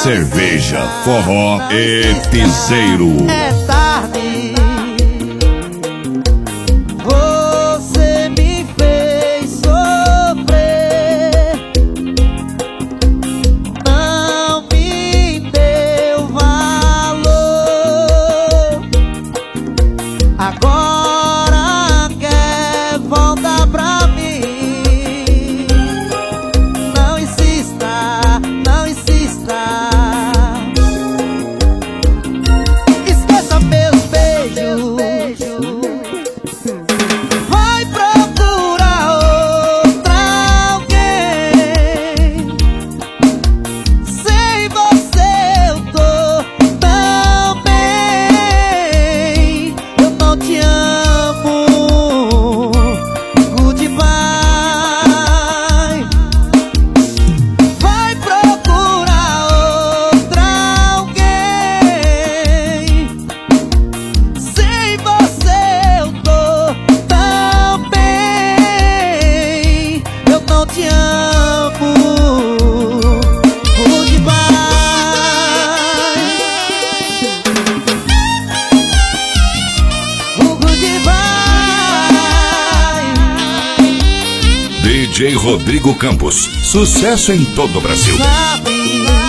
cerveja, forró e piseiro. É tarde, você me fez sofrer, não me deu valor, agora quer voltar pra mim. Não insista, não insista. Esqueça meus beijos, vai procurar outra alguém. Sem você eu tô tão bem. Eu não te amo, goodbye. Vai procurar outra alguém. Sem você eu tô tão bem. Eu não te amo, goodbye. Goodbye. DJ Rodrigo Campos, sucesso em todo o Brasil. Sabe